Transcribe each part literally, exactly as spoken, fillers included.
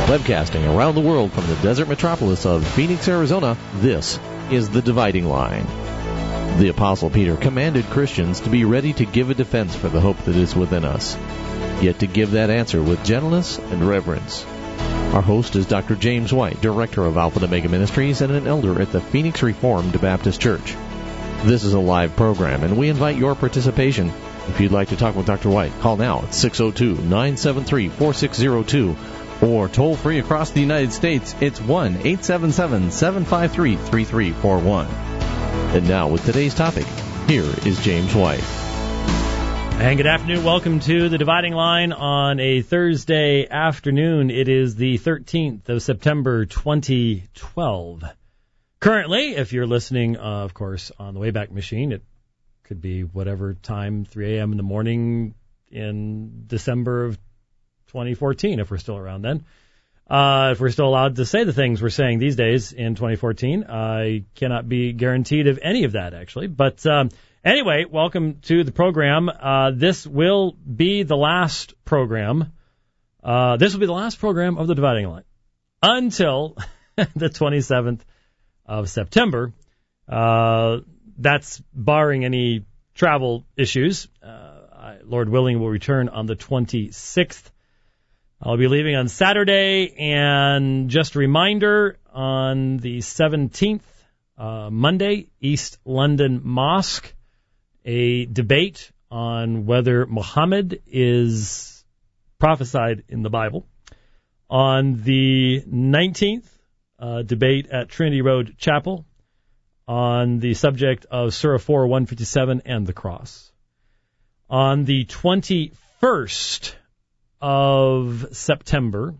Webcasting around the world from the desert metropolis of Phoenix, Arizona, this is The Dividing Line. The Apostle Peter commanded Christians to be ready to give a defense for the hope that is within us, yet to give that answer with gentleness and reverence. Our host is Doctor James White, Director of Alpha and Omega Ministries and an elder at the Phoenix Reformed Baptist Church. This is a live program, and we invite your participation. If you'd like to talk with Doctor White, call now at six oh two, nine seven three, four six zero two, or toll free across the United States, it's one eight seven seven, seven five three, three three four one. And now, with today's topic, here is James White. And good afternoon. Welcome to The Dividing Line on a Thursday afternoon. It is the thirteenth of September, twenty twelve. Currently, if you're listening, uh, of course, on the Wayback Machine, it could be whatever time, three a.m. in the morning in December of twenty fourteen, if we're still around then. Uh, if we're still allowed to say the things we're saying these days in twenty fourteen, I cannot be guaranteed of any of that, actually. But um, anyway, welcome to the program. Uh, this will be the last program. Uh, this will be the last program of The Dividing Line until the twenty-seventh of September. Uh, that's barring any travel issues. Uh, I, Lord willing, will return on the twenty-sixth. I'll be leaving on Saturday, and just a reminder, on the seventeenth, uh, Monday, East London Mosque, a debate on whether Muhammad is prophesied in the Bible. On the nineteenth, uh, debate at Trinity Road Chapel on the subject of Surah four, one fifty-seven and the cross. On the twenty-first of September,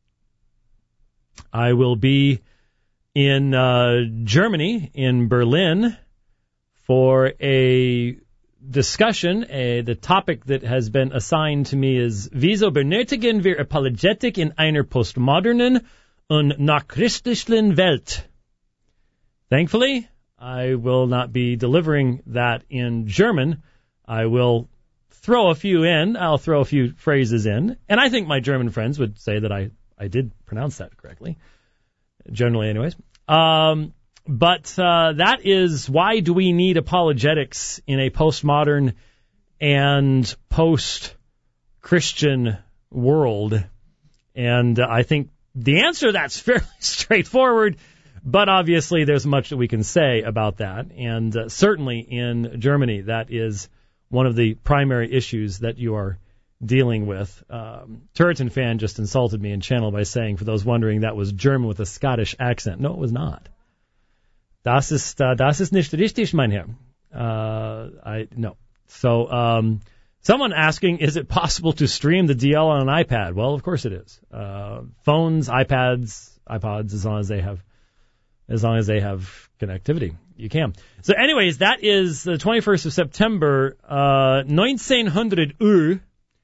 I will be in uh, Germany, in Berlin, for a discussion. A, the topic that has been assigned to me is Wieso benötigen wir Apologetik in einer postmodernen und nachchristlichen Welt? Thankfully, I will not be delivering that in German. I will throw a few in. I'll throw a few phrases in. And I think my German friends would say that I, I did pronounce that correctly. Generally, anyways. Um, but uh, that is, why do we need apologetics in a postmodern and post-Christian world? And uh, I think the answer to that's fairly straightforward. But obviously, there's much that we can say about that. And uh, certainly in Germany, that is one of the primary issues that you are dealing with. Um, Turretin fan just insulted me in channel by saying, for those wondering, that was German with a Scottish accent. No, it was not. Das ist, uh, das ist nicht richtig, mein Herr. Uh, I, no. So, um, someone asking, is it possible to stream the D L on an iPad? Well, of course it is. Uh, phones, iPads, iPods, as long as they have, as long as they have connectivity. You can. So anyways, that is the twenty-first of September, uh, nineteen hundred Uhr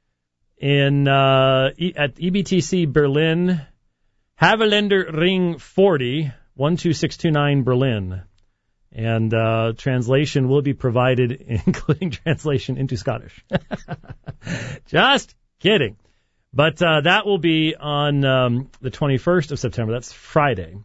in, uh, e- at E B T C Berlin, Havelländer Ring forty, one two six two nine Berlin. And, uh, translation will be provided, including translation into Scottish. Just kidding. But, uh, that will be on, um, the twenty-first of September. That's Friday.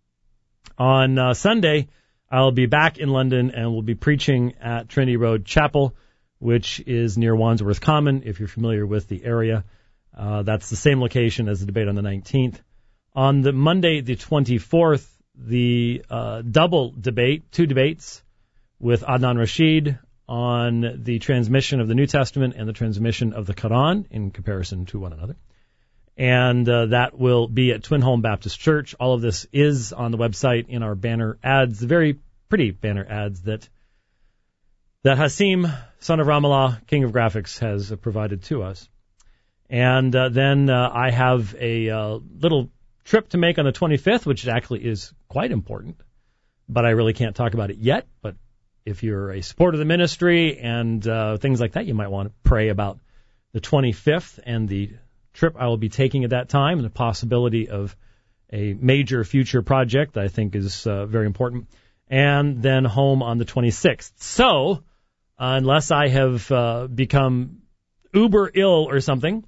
On, uh, Sunday, I'll be back in London and will be preaching at Trinity Road Chapel, which is near Wandsworth Common, if you're familiar with the area. Uh, that's the same location as the debate on the nineteenth. On the Monday, the twenty-fourth, the uh, double debate, two debates with Adnan Rashid on the transmission of the New Testament and the transmission of the Quran in comparison to one another. And uh, that will be at Twin Holm Baptist Church. All of this is on the website in our banner ads, the very pretty banner ads that that Hasim, son of Ramallah, king of graphics, has uh, provided to us. And uh, then uh, I have a uh, little trip to make on the twenty-fifth, which actually is quite important, but I really can't talk about it yet. But if you're a supporter of the ministry and uh, things like that, you might want to pray about the twenty-fifth and the trip I will be taking at that time and the possibility of a major future project that I think is uh, very important. And then home on the twenty-sixth. So, uh, unless I have uh, become uber ill or something,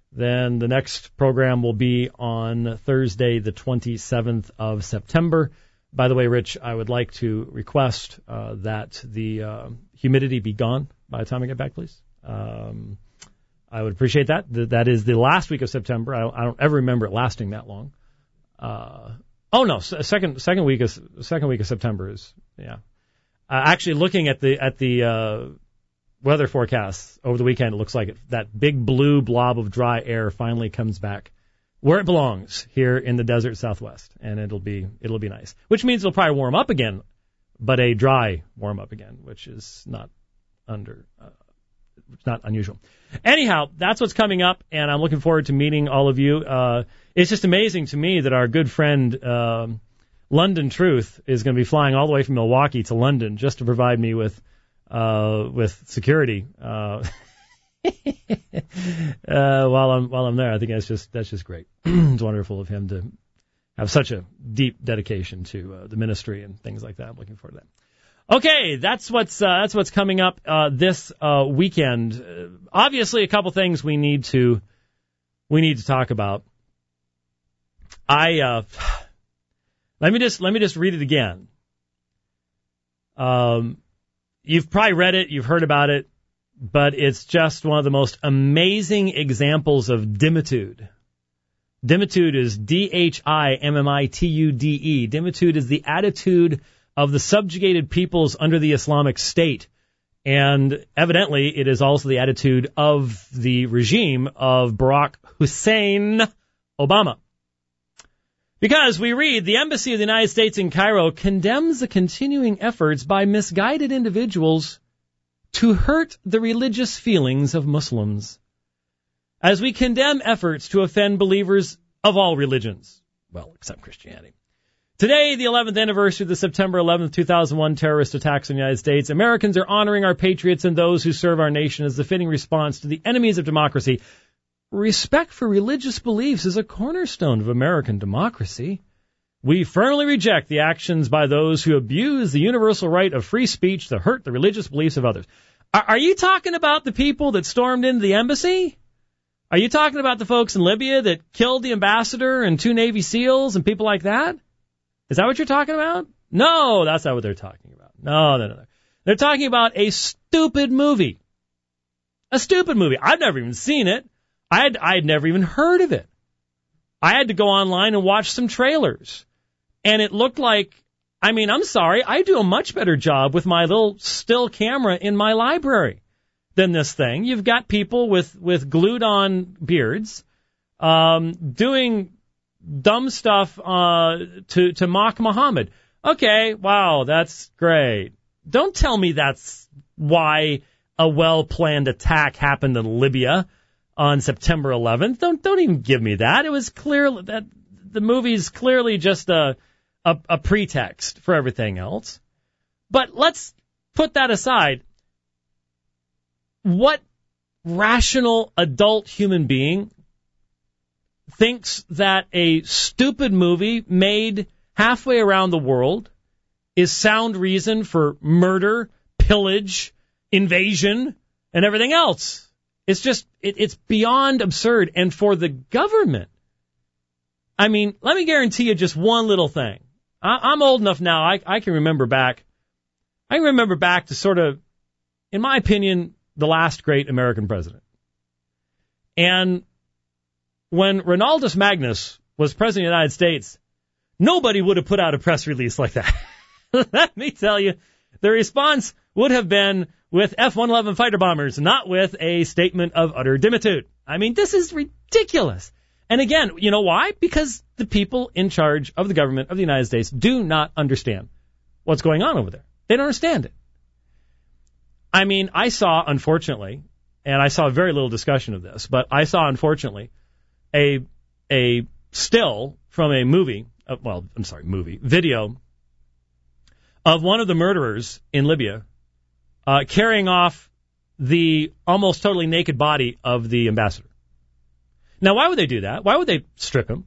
Then the next program will be on Thursday, the twenty-seventh of September. By the way, Rich, I would like to request uh, that the uh, humidity be gone by the time I get back, please. Um, I would appreciate that. That is the last week of September. I don't, I don't ever remember it lasting that long. Uh, oh no, second second week of second week of September is yeah. Uh, actually, looking at the at the uh, weather forecasts over the weekend, it looks like it, that big blue blob of dry air finally comes back where it belongs here in the desert Southwest, and it'll be it'll be nice. Which means it'll probably warm up again, but a dry warm up again, which is not under uh, it's not unusual. Anyhow, that's what's coming up, and I'm looking forward to meeting all of you. Uh, it's just amazing to me that our good friend uh, London Truth is going to be flying all the way from Milwaukee to London just to provide me with uh, with security uh, uh, while I'm while I'm there. I think that's just that's just great. It's wonderful of him to have such a deep dedication to uh, the ministry and things like that. I'm looking forward to that. Okay, that's what's uh, that's what's coming up uh, this uh, weekend. Uh, obviously, a couple things we need to we need to talk about. I uh, let me just let me just read it again. Um, you've probably read it, you've heard about it, but it's just one of the most amazing examples of dimitude. Dimitude is D H I M M I T U D E. Dimitude is the attitude of the subjugated peoples under the Islamic State. And evidently, it is also the attitude of the regime of Barack Hussein Obama. Because we read, the Embassy of the United States in Cairo condemns the continuing efforts by misguided individuals to hurt the religious feelings of Muslims. As we condemn efforts to offend believers of all religions, well, except Christianity. Today, the eleventh anniversary of the September eleventh, two thousand one terrorist attacks in the United States, Americans are honoring our patriots and those who serve our nation as the fitting response to the enemies of democracy. Respect for religious beliefs is a cornerstone of American democracy. We firmly reject the actions by those who abuse the universal right of free speech to hurt the religious beliefs of others. Are, are you talking about the people that stormed into the embassy? Are you talking about the folks in Libya that killed the ambassador and two Navy SEALs and people like that? Is that what you're talking about? No, that's not what they're talking about. No, no, no. They're talking about a stupid movie. A stupid movie. I've never even seen it. I had, I had never even heard of it. I had to go online and watch some trailers. And it looked like, I mean, I'm sorry, I do a much better job with my little still camera in my library than this thing. You've got people with, with glued on beards, um, doing dumb stuff uh, to, to mock Muhammad. Okay, wow, that's great. Don't tell me that's why a well-planned attack happened in Libya on September eleventh. Don't don't even give me that. It was clear that the movie's clearly just a, a a pretext for everything else. But let's put that aside. What rational adult human being thinks that a stupid movie made halfway around the world is sound reason for murder, pillage, invasion, and everything else? It's just, it, it's beyond absurd. And for the government, I mean, let me guarantee you just one little thing. I, I'm old enough now, I, I can remember back, I can remember back to sort of, in my opinion, the last great American president. And when Ronaldus Magnus was president of the United States, nobody would have put out a press release like that. Let me tell you, the response would have been with F one eleven fighter bombers, not with a statement of utter dimitude. I mean, this is ridiculous. And again, you know why? Because the people in charge of the government of the United States do not understand what's going on over there. They don't understand it. I mean, I saw, unfortunately, and I saw very little discussion of this, but I saw, unfortunately, a a still from a movie, uh, well, I'm sorry, movie, video of one of the murderers in Libya uh, carrying off the almost totally naked body of the ambassador. Now, why would they do that? Why would they strip him?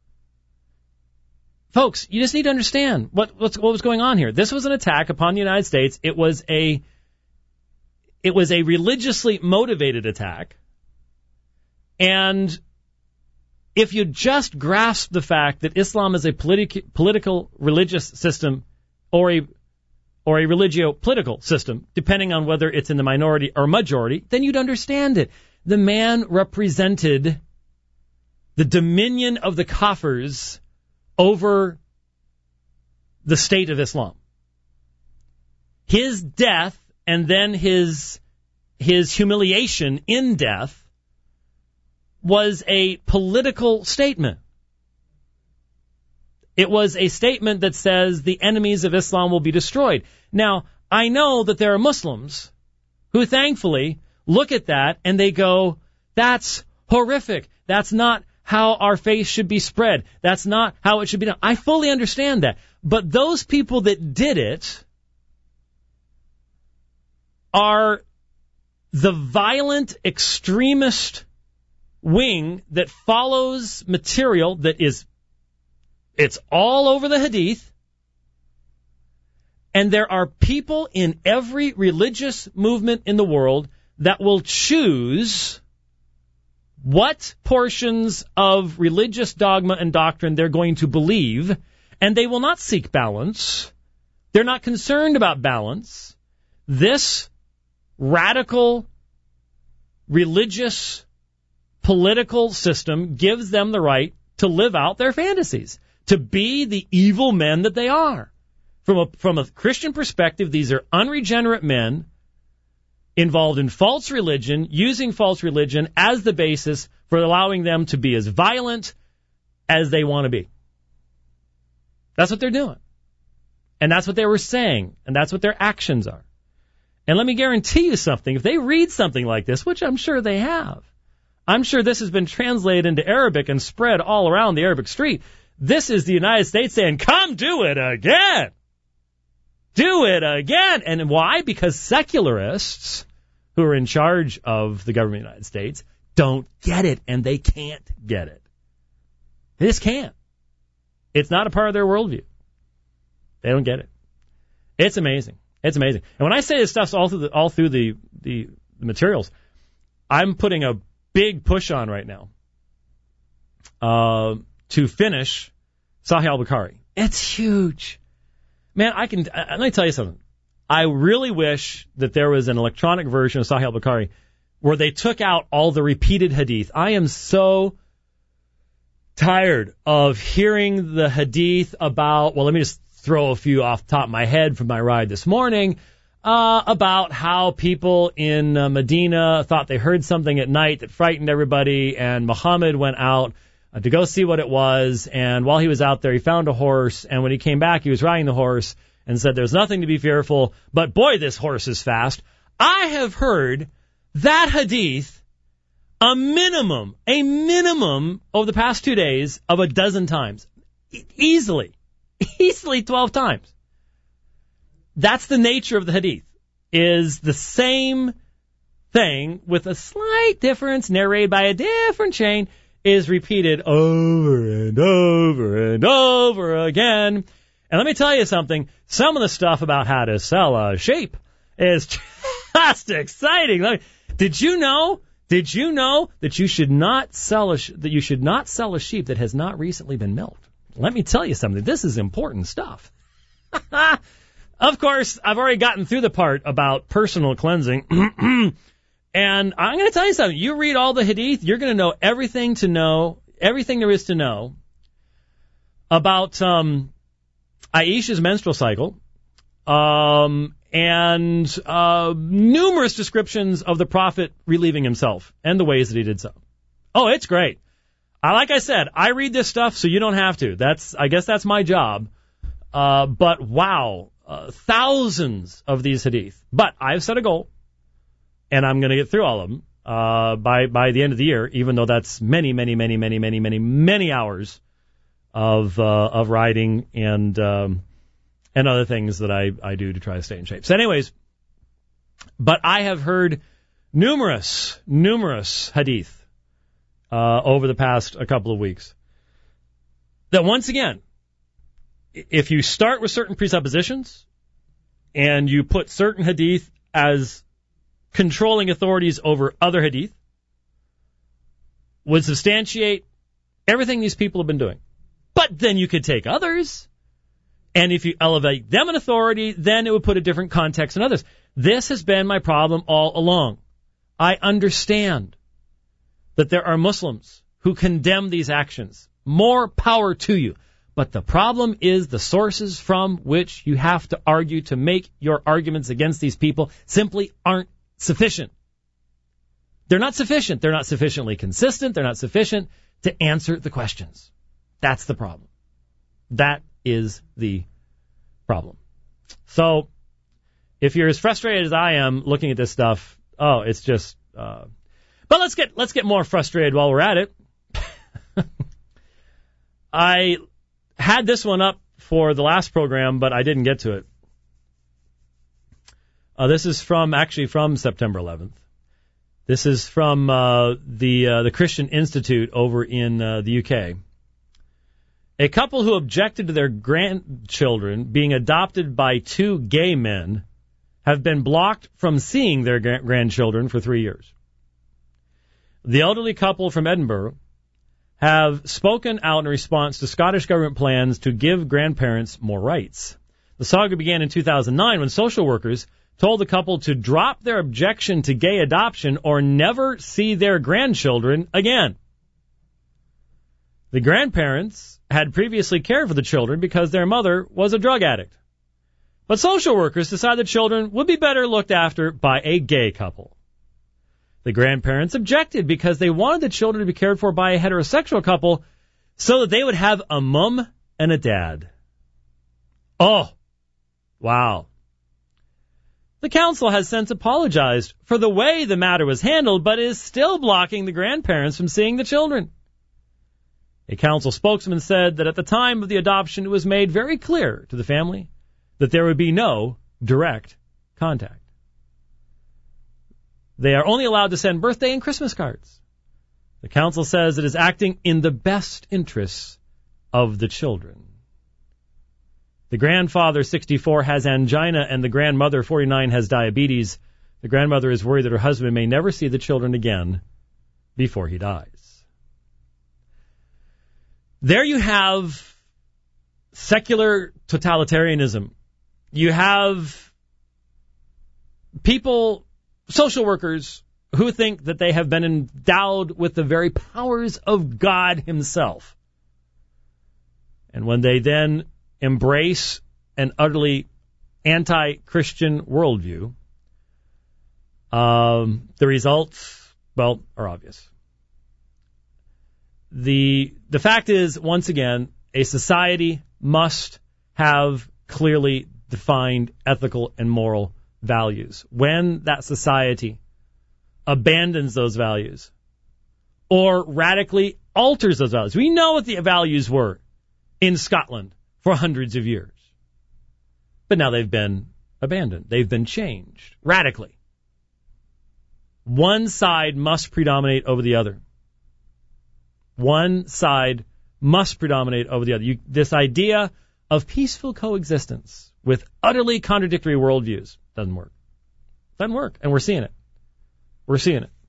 Folks, you just need to understand what what's, what was going on here. This was an attack upon the United States. It was a it was a religiously motivated attack. And if you just grasp the fact that Islam is a politi- political religious system or a or a religio-political system, depending on whether it's in the minority or majority, then you'd understand it. The man represented the dominion of the Kafirs over the state of Islam. His death and then his his humiliation in death was a political statement. It was a statement that says the enemies of Islam will be destroyed. Now, I know that there are Muslims who thankfully look at that and they go, that's horrific. That's not how our faith should be spread. That's not how it should be done. I fully understand that. But those people that did it are the violent extremist wing that follows material that is, it's all over the Hadith. And there are people in every religious movement in the world that will choose what portions of religious dogma and doctrine they're going to believe, and they will not seek balance. They're not concerned about balance. This radical religious political system gives them the right to live out their fantasies, to be the evil men that they are. From a, from a Christian perspective, these are unregenerate men involved in false religion, using false religion as the basis for allowing them to be as violent as they want to be. That's what they're doing. And that's what they were saying. And that's what their actions are. And let me guarantee you something. If they read something like this, which I'm sure they have, I'm sure this has been translated into Arabic and spread all around the Arabic street. This is the United States saying, come do it again. Do it again. And why? Because secularists who are in charge of the government of the United States don't get it, and they can't get it. They just can't. It's not a part of their worldview. They don't get it. It's amazing. It's amazing. And when I say this stuff's all through the, all through the, the, the materials, I'm putting a big push on right now uh, to finish Sahih al-Bukhari. It's huge. Man, I can, uh, let me tell you something. I really wish that there was an electronic version of Sahih al-Bukhari where they took out all the repeated hadith. I am so tired of hearing the hadith about, well, let me just throw a few off the top of my head from my ride this morning, uh, about how people in uh, Medina thought they heard something at night that frightened everybody, and Muhammad went out uh, to go see what it was, and while he was out there, he found a horse, and when he came back, he was riding the horse and said, there's nothing to be fearful, but boy, this horse is fast. I have heard that hadith a minimum, a minimum over the past two days of a dozen times. E- easily. Easily twelve times. That's the nature of the hadith, is the same thing with a slight difference narrated by a different chain is repeated over and over and over again. And let me tell you something, some of the stuff about how to sell a sheep is just exciting. Let me, did you know, did you know that you should not sell a, that you should not sell a sheep that has not recently been milked? Let me tell you something. This is important stuff. Of course, I've already gotten through the part about personal cleansing. And I'm going to tell you something. You read all the hadith, you're going to know everything to know, everything there is to know about um, Aisha's menstrual cycle, um, and uh, numerous descriptions of the Prophet relieving himself and the ways that he did so. Oh, it's great. I, like I said, I read this stuff so you don't have to. That's, I guess that's my job. Uh, but wow, uh, thousands of these hadith. But I've set a goal, and I'm going to get through all of them uh, by by the end of the year. Even though that's many, many, many, many, many, many, many hours of uh, of riding and um, and other things that I I do to try to stay in shape. So, anyways, but I have heard numerous, numerous hadith. Uh, over the past a couple of weeks, that once again, if you start with certain presuppositions and you put certain hadith as controlling authorities over other hadith, would substantiate everything these people have been doing. But then you could take others, and if you elevate them in authority, then it would put a different context in others. This has been my problem all along. I understand that there are Muslims who condemn these actions. More power to you. But the problem is the sources from which you have to argue to make your arguments against these people simply aren't sufficient. They're not sufficient. They're not sufficiently consistent. They're not sufficient to answer the questions. That's the problem. That is the problem. So, if you're as frustrated as I am looking at this stuff, oh, it's just. Uh, but let's get let's get more frustrated while we're at it. I had this one up for the last program, but I didn't get to it. Uh, this is from actually from September eleventh. This is from uh, the uh, the Christian Institute over in uh, the U K. A couple who objected to their grandchildren being adopted by two gay men have been blocked from seeing their gra- grandchildren for three years. The elderly couple from Edinburgh have spoken out in response to Scottish government plans to give grandparents more rights. The saga began in two thousand nine when social workers told the couple to drop their objection to gay adoption or never see their grandchildren again. The grandparents had previously cared for the children because their mother was a drug addict. But social workers decided the children would be better looked after by a gay couple. The grandparents objected because they wanted the children to be cared for by a heterosexual couple so that they would have a mom and a dad. Oh, wow. The council has since apologized for the way the matter was handled, but is still blocking the grandparents from seeing the children. A council spokesman said that at the time of the adoption, it was made very clear to the family that there would be no direct contact. They are only allowed to send birthday and Christmas cards. The council says it is acting in the best interests of the children. The grandfather, sixty-four, has angina, and the grandmother, forty-nine, has diabetes. The grandmother is worried that her husband may never see the children again before he dies. There you have secular totalitarianism. You have people, social workers, who think that they have been endowed with the very powers of God himself. And when they then embrace an utterly anti-Christian worldview, um, the results, well, are obvious. The the fact is, once again, a society must have clearly defined ethical and moral values. When that society abandons those values or radically alters those values, we know what the values were in Scotland for hundreds of years. But now they've been abandoned. They've been changed radically. One side must predominate over the other. One side must predominate over the other. You, this idea of peaceful coexistence with utterly contradictory worldviews doesn't work. Doesn't work. And we're seeing it. We're seeing it.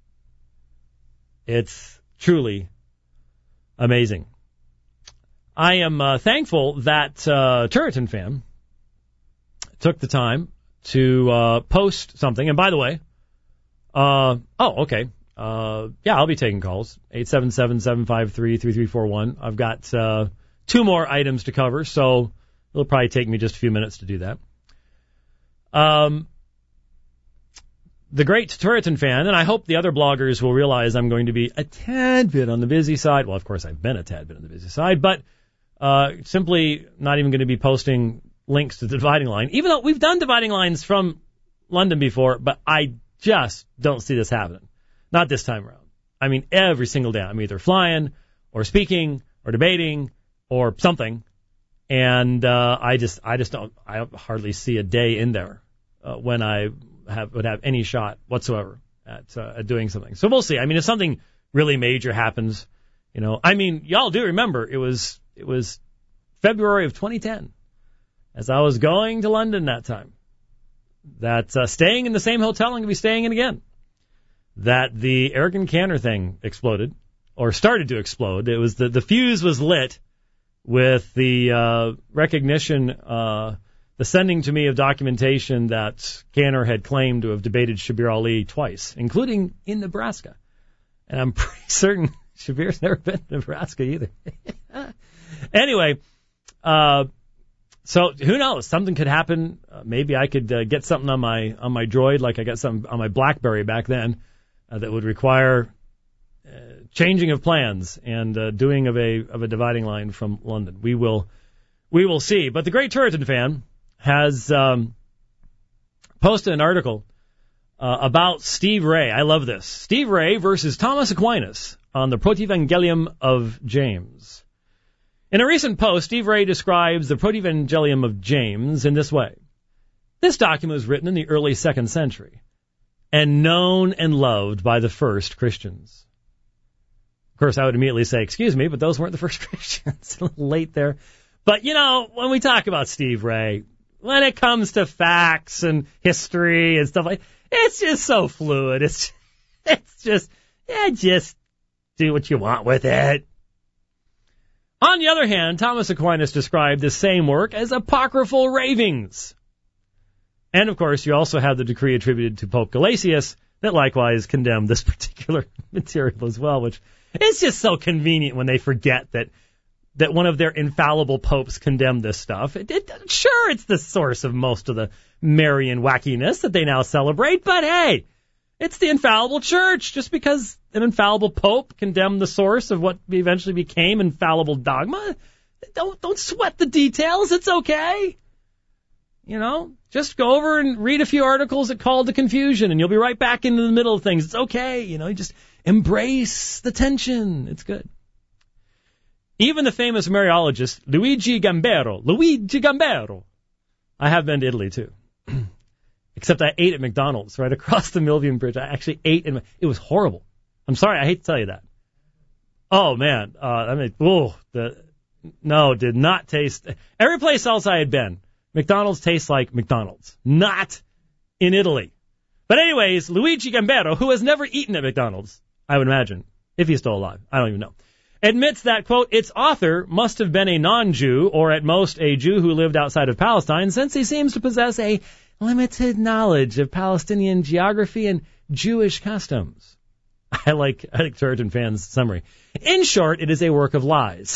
It's truly amazing. I am uh, thankful that uh, Turretin Fan took the time to uh, post something. And by the way, uh, oh, okay. Uh, yeah, I'll be taking calls. eight seven seven, seven five three, three three four one. I've got uh, two more items to cover, so it'll probably take me just a few minutes to do that. Um, the great Turretin Fan, and I hope the other bloggers will realize I'm going to be a tad bit on the busy side. Well, of course, I've been a tad bit on the busy side, but uh, simply not even going to be posting links to the dividing line, even though we've done dividing lines from London before, but I just don't see this happening. Not this time around. I mean, every single day I'm either flying or speaking or debating or something, and uh, I just, I just don't, I hardly see a day in there uh, when I have would have any shot whatsoever at, uh, at doing something. So we'll see. I mean, if something really major happens, you know, I mean, y'all do remember it was it was February of twenty ten, as I was going to London that time, that uh, staying in the same hotel I'm going to be staying in again, that the Eric and Canner thing exploded or started to explode. It was the, the fuse was lit with the uh, recognition, uh, the sending to me of documentation that Kanner had claimed to have debated Shabir Ali twice, including in Nebraska. And I'm pretty certain Shabir's never been to Nebraska either. Anyway, uh, so who knows? Something could happen. Uh, maybe I could uh, get something on my on my Droid, like I got something on my BlackBerry back then, uh, that would require uh, changing of plans and uh, doing of a of a dividing line from London. We will we will see. But the Great Turretin fan has um, posted an article uh, about Steve Ray. I love this. Steve Ray versus Thomas Aquinas on the Protevangelium of James. In a recent post, Steve Ray describes the Protevangelium of James in this way. This document was written in the early second century and known and loved by the first Christians. Of course, I would immediately say, excuse me, but those weren't the first Christians. A little late there. But, you know, when we talk about Steve Ray, when it comes to facts and history and stuff like that, it's just so fluid. It's, it's just, yeah, just do what you want with it. On the other hand, Thomas Aquinas described the same work as apocryphal ravings. And, of course, you also have the decree attributed to Pope Gelasius that likewise condemned this particular material as well, which is just so convenient when they forget that that one of their infallible popes condemned this stuff. It, it, sure, it's the source of most of the Marian wackiness that they now celebrate, but hey, it's the infallible church. Just because an infallible pope condemned the source of what eventually became infallible dogma, don't don't sweat the details. It's okay. You know, just go over and read a few articles that called the confusion, and you'll be right back into the middle of things. It's okay. You know, you just embrace the tension. It's good. Even the famous Mariologist Luigi Gambero, Luigi Gambero. I have been to Italy too. Except I ate at McDonald's right across the Milvian Bridge. I actually ate, and it was horrible. I'm sorry, I hate to tell you that. Oh man, uh, I mean, oh, the no, did not taste. Every place else I had been, McDonald's tastes like McDonald's, not in Italy. But anyways, Luigi Gambero, who has never eaten at McDonald's, I would imagine, if he's still alive, I don't even know, admits that, quote, its author must have been a non-Jew, or at most a Jew who lived outside of Palestine, since he seems to possess a limited knowledge of Palestinian geography and Jewish customs. I like, I like Turretin fans' summary. In short, it is a work of lies.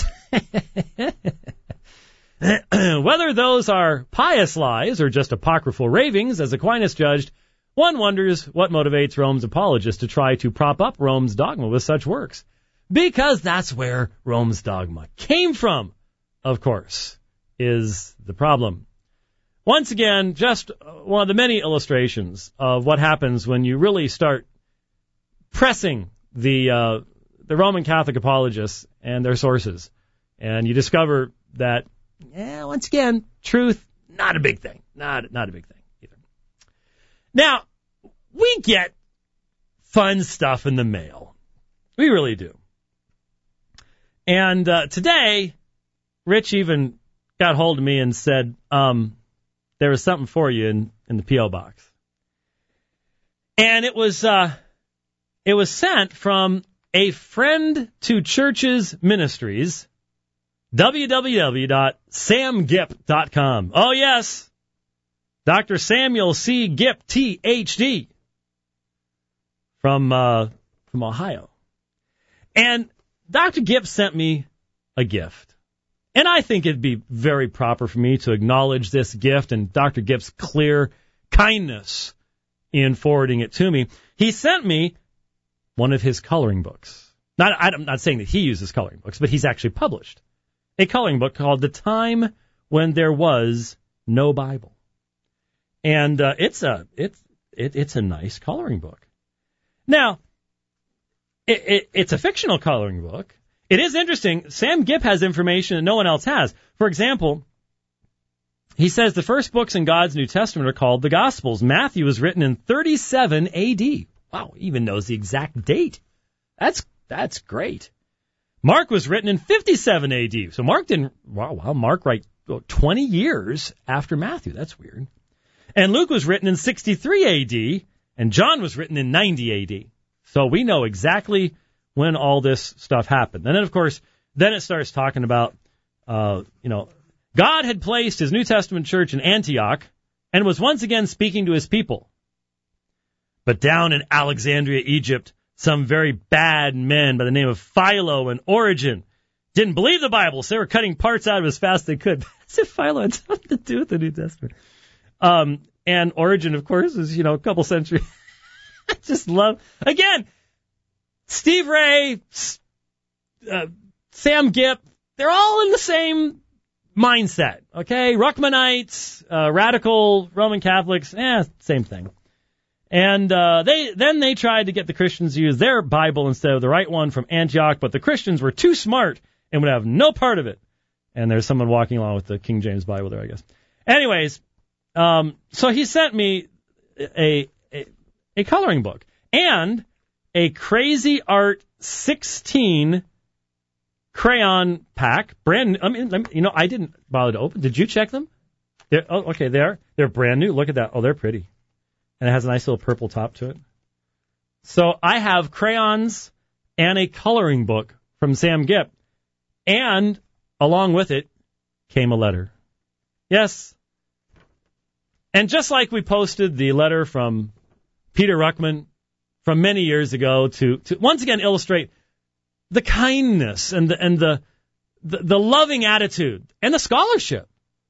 Whether those are pious lies or just apocryphal ravings, as Aquinas judged, one wonders what motivates Rome's apologists to try to prop up Rome's dogma with such works. Because that's where Rome's dogma came from, of course, is the problem. Once again, just one of the many illustrations of what happens when you really start pressing the uh, the Roman Catholic apologists and their sources, and you discover that, yeah, once again, truth, not a big thing. Not, not a big thing either. Now, we get fun stuff in the mail. We really do. And uh, today, Rich even got hold of me and said, um, there was something for you in, in the P O box. And it was uh, it was sent from a friend to Churches Ministries, w w w dot sam gipp dot com. Oh, yes, Doctor Samuel C. Gipp, T H D, from uh, from Ohio. And Doctor Gipp sent me a gift. And I think it'd be very proper for me to acknowledge this gift and Doctor Gipp's clear kindness in forwarding it to me. He sent me one of his coloring books. Not, I'm not saying that he uses coloring books, but he's actually published a coloring book called The Time When There Was No Bible. And uh, it's a it's it, it's a nice coloring book. Now, it, it, it's a fictional coloring book. It is interesting. Sam Gipp has information that no one else has. For example, he says the first books in God's New Testament are called the Gospels. Matthew was written in thirty-seven A D. Wow, he even knows the exact date. That's that's great. Mark was written in fifty-seven A D. So Mark didn't, wow, wow Mark right twenty years after Matthew. That's weird. And Luke was written in sixty-three A D, and John was written in ninety A D. So we know exactly when all this stuff happened. And then, of course, then it starts talking about, uh, you know, God had placed his New Testament church in Antioch and was once again speaking to his people. But down in Alexandria, Egypt, some very bad men by the name of Philo and Origen didn't believe the Bible, so they were cutting parts out of it as fast as they could. As if Philo had something to do with the New Testament. Um, and Origen, of course, is, you know, a couple centuries. I just love, again, Steve Ray, uh, Sam Gipp, they're all in the same mindset, okay? Ruckmanites, uh, radical Roman Catholics, eh, same thing. And uh, they then they tried to get the Christians to use their Bible instead of the right one from Antioch, but the Christians were too smart and would have no part of it. And there's someone walking along with the King James Bible there, I guess. Anyways, um, so he sent me a, a a coloring book and a Crazy Art sixteen crayon pack, brand. I mean, you know, I didn't bother to open. Did you check them? They're, oh, okay, they are. They're brand new. Look at that. Oh, they're pretty. And it has a nice little purple top to it. So I have crayons and a coloring book from Sam Gipp. And along with it came a letter. Yes. And just like we posted the letter from Peter Ruckman from many years ago to, to once again illustrate the kindness and the, and the, the, the loving attitude and the scholarship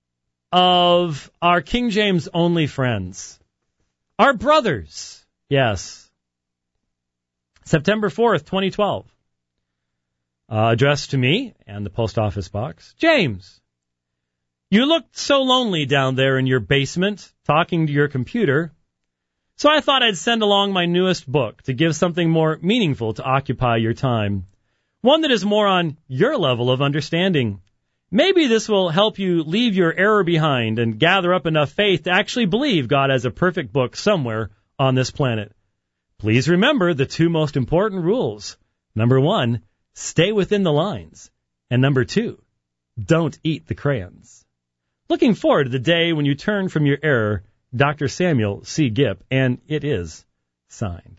of our King James only friends. Our brothers, yes. September fourth, twenty twelve. Uh, addressed to me and the post office box. James, you looked so lonely down there in your basement talking to your computer, so I thought I'd send along my newest book to give something more meaningful to occupy your time. One that is more on your level of understanding. Maybe this will help you leave your error behind and gather up enough faith to actually believe God has a perfect book somewhere on this planet. Please remember the two most important rules. Number one, stay within the lines. And number two, don't eat the crayons. Looking forward to the day when you turn from your error, Doctor Samuel C. Gipp, and it is signed.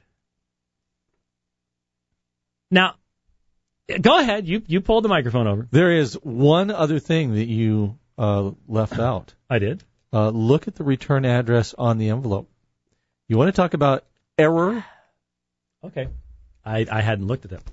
Now, go ahead. You you pulled the microphone over. There is one other thing that you uh, left out. I did. Uh, look at the return address on the envelope. You want to talk about error? Okay. I, I hadn't looked at that.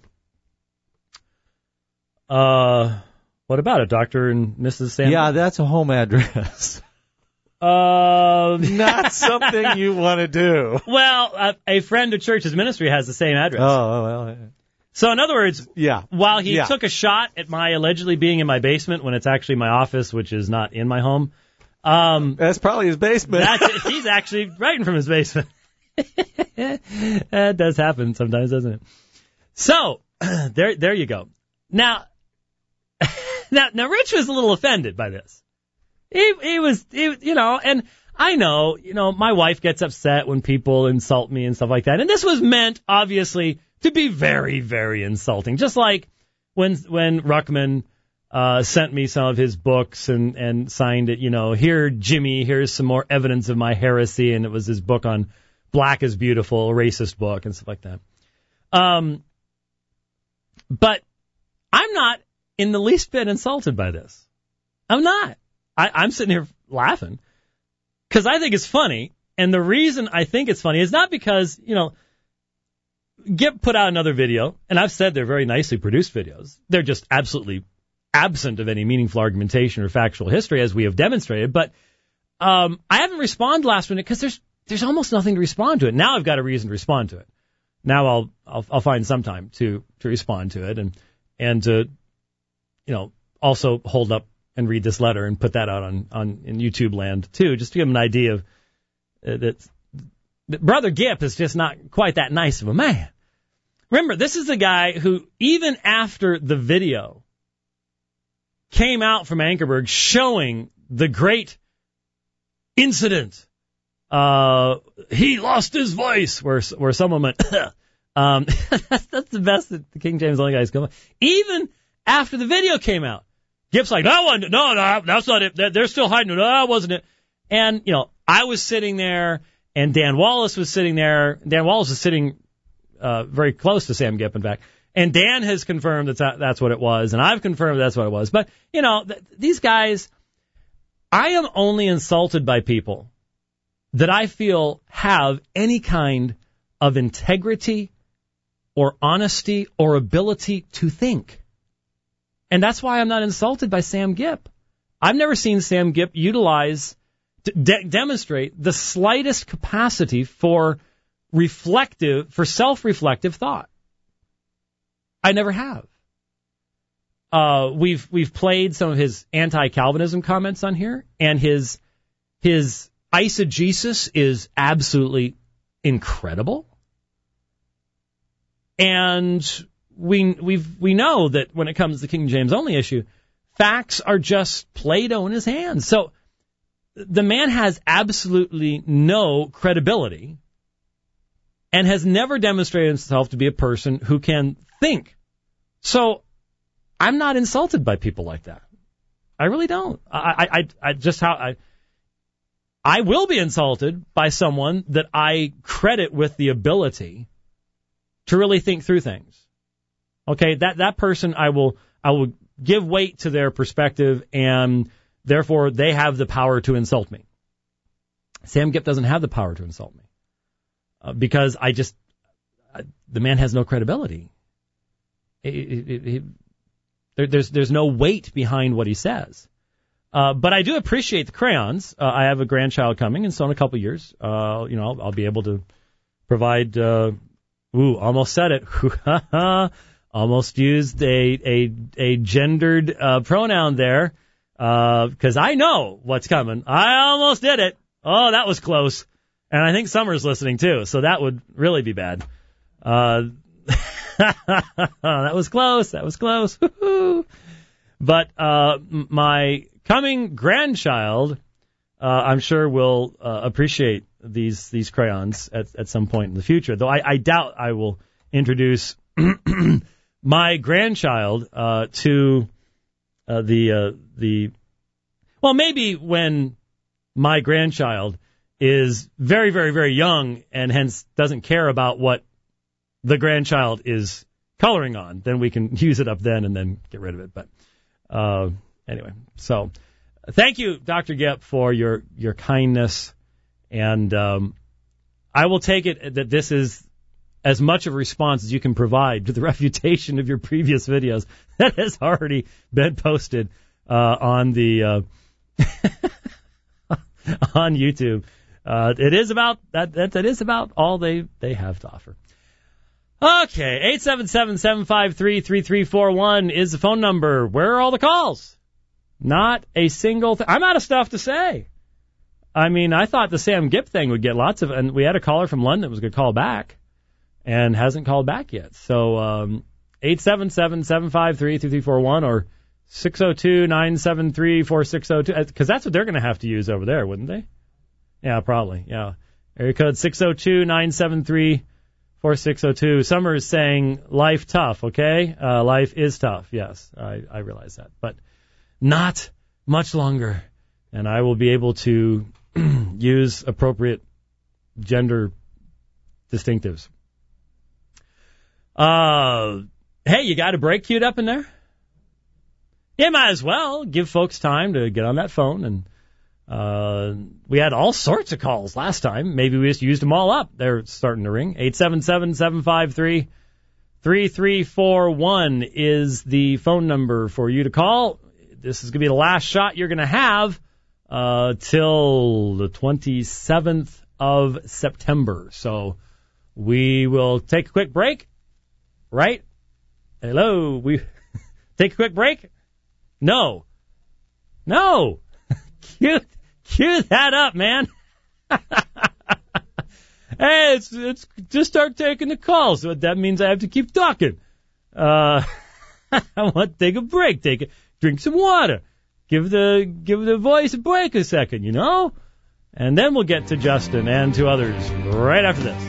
Uh, what about it, Doctor and Missus Sanders? Yeah, that's a home address. Uh, Not something you want to do. Well, uh, a friend of Church's ministry has the same address. Oh, well. So, in other words, yeah. while he yeah. took a shot at my allegedly being in my basement when it's actually my office, which is not in my home. Um, that's probably his basement. That's, he's actually writing from his basement. That does happen sometimes, doesn't it? So, there there you go. Now, now, now, Rich was a little offended by this. He, he was, he, you know, and I know, you know, my wife gets upset when people insult me and stuff like that. And this was meant, obviously, to be very, very insulting. Just like when when Ruckman uh, sent me some of his books and, and signed it, you know, here, Jimmy, here's some more evidence of my heresy. And it was his book on Black is Beautiful, a racist book and stuff like that. Um, but I'm not in the least bit insulted by this. I'm not. I, I'm sitting here laughing because I think it's funny. And the reason I think it's funny is not because, you know, Gipp put out another video, and I've said they're very nicely produced videos. They're just absolutely absent of any meaningful argumentation or factual history, as we have demonstrated. But um, I haven't responded last minute because there's there's almost nothing to respond to it. Now I've got a reason to respond to it. Now I'll I'll, I'll find some time to, to respond to it and and to you know also hold up and read this letter and put that out on on in YouTube land too, just to give them an idea of uh, that. Brother Gipp is just not quite that nice of a man. Remember, this is the guy who, even after the video came out from Ankerberg showing the great incident, uh, he lost his voice, where where someone went, um, that's, that's the best that the King James only guys come up. Even after the video came out, Gipp's like, no, one, no, no, that's not it. They're still hiding it. No, that wasn't it. And, you know, I was sitting there. And Dan Wallace was sitting there. Dan Wallace is sitting uh, very close to Sam Gipp, in fact. And Dan has confirmed that that's what it was, and I've confirmed that's what it was. But, you know, th- these guys, I am only insulted by people that I feel have any kind of integrity or honesty or ability to think. And that's why I'm not insulted by Sam Gipp. I've never seen Sam Gipp utilize, de- demonstrate the slightest capacity for reflective, for self-reflective thought. I never have. Uh, we've we've played some of his anti-Calvinism comments on here, and his his eisegesis is absolutely incredible. And we we've we know that when it comes to the King James only issue, facts are just Play-Doh in his hands. So the man has absolutely no credibility and has never demonstrated himself to be a person who can think. So I'm not insulted by people like that. I really don't. I, I, I just how I, I will be insulted by someone that I credit with the ability to really think through things. Okay, that that person I will I will give weight to their perspective, and therefore they have the power to insult me. Sam Gipp doesn't have the power to insult me uh, because I just I, the man has no credibility. It, it, it, it, there, there's there's no weight behind what he says. Uh, but I do appreciate the crayons. Uh, I have a grandchild coming, and so in a couple of years, uh, you know, I'll, I'll be able to provide. Uh, ooh, almost said it. Almost used a a, a gendered uh, pronoun there because uh, I know what's coming. I almost did it. Oh, that was close. And I think Summer's listening too, so that would really be bad. Uh, that was close. That was close. But uh, my coming grandchild, uh, I'm sure will uh, appreciate these these crayons at, at some point in the future. Though I, I doubt I will introduce my grandchild uh, to uh, the uh, the well, maybe when my grandchild is very, very, very young and hence doesn't care about what the grandchild is coloring on, then we can use it up then and then get rid of it. But uh, anyway, so thank you, Doctor Gipp, for your your kindness, and um, I will take it that this is as much of a response as you can provide to the refutation of your previous videos that has already been posted uh, on the uh, on YouTube. Uh, it is about that, that. That is about all they they have to offer. Okay, eight seven seven, seven five three, three three four one is the phone number. Where are all the calls? Not a single thing. I'm out of stuff to say. I mean, I thought the Sam Gipp thing would get lots of, and we had a caller from London that was going to call back. And hasn't called back yet. So um, eight seven seven, seven five three, three three four one or six oh two, nine seven three, four six oh two, because that's what they're going to have to use over there, wouldn't they? Yeah, probably. Yeah. Area code six oh two, nine seven three, four six oh two. Summer is saying life tough, okay? Uh, life is tough, yes. I, I realize that. But not much longer. And I will be able to use appropriate gender distinctives. Uh, hey, you got a break queued up in there? Yeah, might as well give folks time to get on that phone. And uh, we had all sorts of calls last time. Maybe we just used them all up. They're starting to ring. eight seven seven, seven five three, three three four one is the phone number for you to call. This is going to be the last shot you're going to have uh, till the twenty-seventh of September. So we will take a quick break. Right? Hello. We take a quick break? No. No. cue, cue that up, man. Hey, it's, it's just start taking the calls. So that means I have to keep talking. Uh, I want to take a break. Take a, drink some water. Give the, give the voice a break a second, you know? And then we'll get to Justin and to others right after this.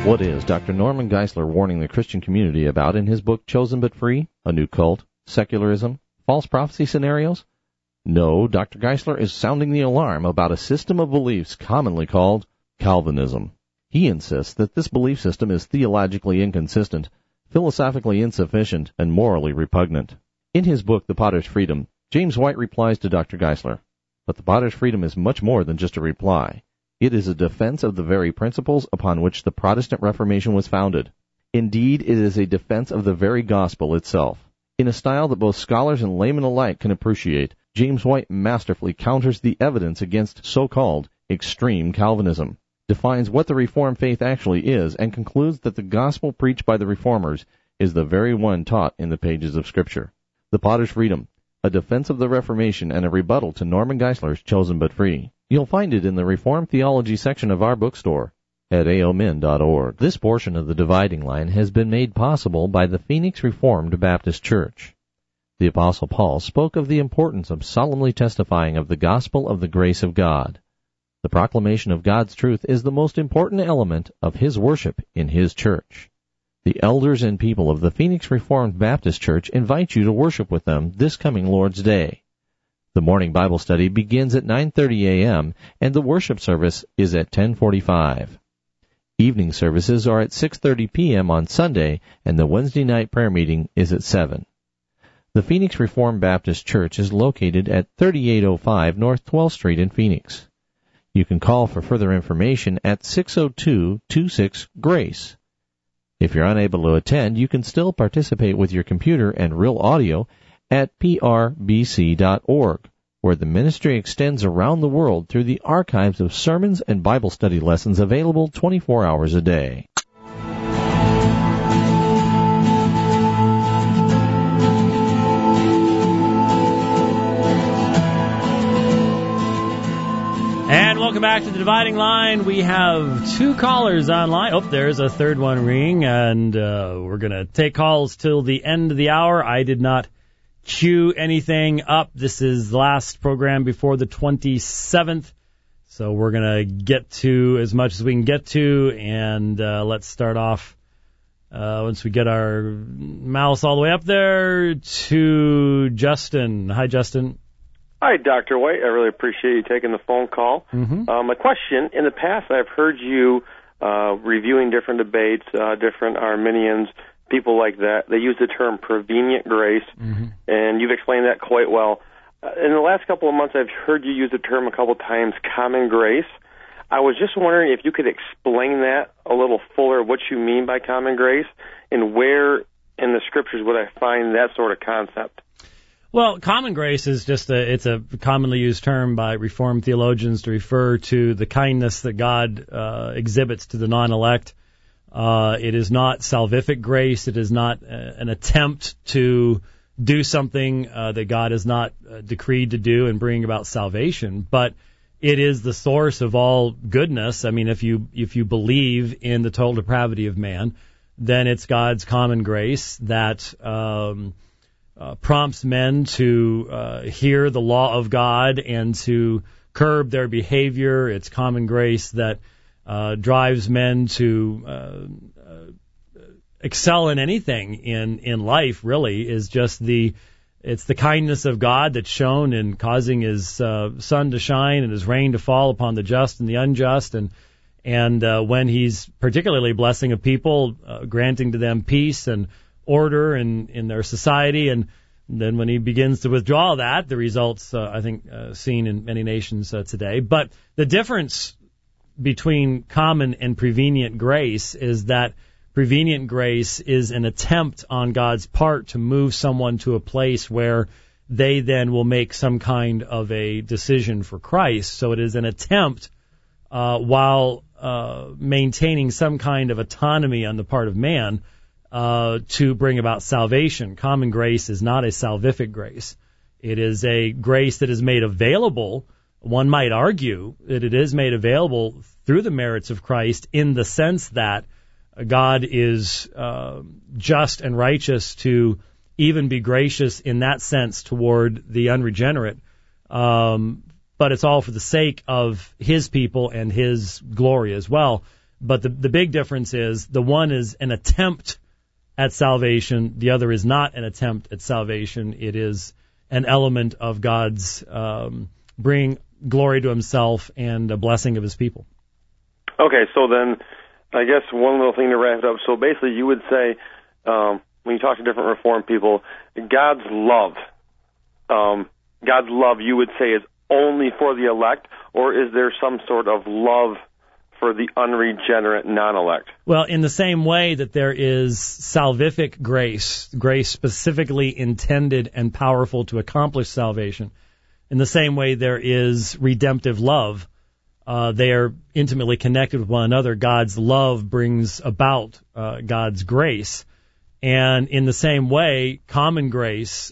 What is Doctor Norman Geisler warning the Christian community about in his book Chosen But Free? A New Cult? Secularism? False prophecy scenarios? No, Doctor Geisler is sounding the alarm about a system of beliefs commonly called Calvinism. He insists that this belief system is theologically inconsistent, philosophically insufficient, and morally repugnant. In his book The Potter's Freedom, James White replies to Doctor Geisler, but the Potter's Freedom is much more than just a reply. It is a defense of the very principles upon which the Protestant Reformation was founded. Indeed, it is a defense of the very gospel itself. In a style that both scholars and laymen alike can appreciate, James White masterfully counters the evidence against so-called extreme Calvinism, defines what the Reformed faith actually is, and concludes that the gospel preached by the Reformers is the very one taught in the pages of Scripture. The Potter's Freedom, a defense of the Reformation and a rebuttal to Norman Geisler's Chosen But Free. You'll find it in the Reformed Theology section of our bookstore at a o min dot org. This portion of the Dividing Line has been made possible by the Phoenix Reformed Baptist Church. The Apostle Paul spoke of the importance of solemnly testifying of the gospel of the grace of God. The proclamation of God's truth is the most important element of his worship in his church. The elders and people of the Phoenix Reformed Baptist Church invite you to worship with them this coming Lord's Day. The morning Bible study begins at nine thirty a.m. and the worship service is at ten forty-five. Evening services are at six thirty p.m. on Sunday, and the Wednesday night prayer meeting is at seven. The Phoenix Reformed Baptist Church is located at thirty-eight oh five North twelfth Street in Phoenix. You can call for further information at six oh two, two six, GRACE. If you're unable to attend, you can still participate with your computer and real audio at p r b c dot org, where the ministry extends around the world through the archives of sermons and Bible study lessons available twenty-four hours a day. And welcome back to the Dividing Line. We have two callers online. Oh, there's a third one ringing, and uh, we're going to take calls till the end of the hour. I did not queue anything up. This is the last program before the twenty-seventh, so we're going to get to as much as we can get to, and uh, let's start off, uh, once we get our mouse all the way up there, to Justin. Hi, Justin. Hi, Doctor White. I really appreciate you taking the phone call. Mm-hmm. Um, a question, in the past I've heard you uh, reviewing different debates, uh, different Arminians, people like that. They use the term prevenient grace, mm-hmm. and you've explained that quite well. Uh, in the last couple of months, I've heard you use the term a couple of times, common grace. I was just wondering if you could explain that a little fuller, what you mean by common grace, and where in the Scriptures would I find that sort of concept? Well, common grace is just a, it's a commonly used term by Reformed theologians to refer to the kindness that God uh, exhibits to the non-elect. Uh, it is not salvific grace. It is not uh, an attempt to do something uh, that God has not uh, decreed to do and bring about salvation, but it is the source of all goodness. I mean, if you if you believe in the total depravity of man, then it's God's common grace that um, uh, prompts men to uh, hear the law of God and to curb their behavior. It's common grace that uh, drives men to uh, uh, excel in anything in, in life, really, is just the it's the kindness of God that's shown in causing his uh, sun to shine and his rain to fall upon the just and the unjust, and and uh, when he's particularly blessing a people, uh, granting to them peace and order in, in their society, and then when he begins to withdraw that, the results, uh, I think, uh, seen in many nations uh, today. But the difference between common and prevenient grace is that prevenient grace is an attempt on God's part to move someone to a place where they then will make some kind of a decision for Christ. So it is an attempt uh, while uh, maintaining some kind of autonomy on the part of man uh, to bring about salvation. Common grace is not a salvific grace. It is a grace that is made available. One might argue that it is made available through the merits of Christ in the sense that God is uh, just and righteous to even be gracious in that sense toward the unregenerate. Um, but it's all for the sake of his people and his glory as well. But the the big difference is the one is an attempt at salvation. The other is not an attempt at salvation. It is an element of God's um, bring glory to himself and a blessing of his people. Okay, so then I guess one little thing to wrap it up. So basically you would say, um, when you talk to different Reformed people, God's love, um, God's love you would say is only for the elect, or is there some sort of love for the unregenerate non-elect? Well, in the same way that there is salvific grace, grace specifically intended and powerful to accomplish salvation, in the same way there is redemptive love. Uh, they are intimately connected with one another. God's love brings about uh, God's grace. And in the same way, common grace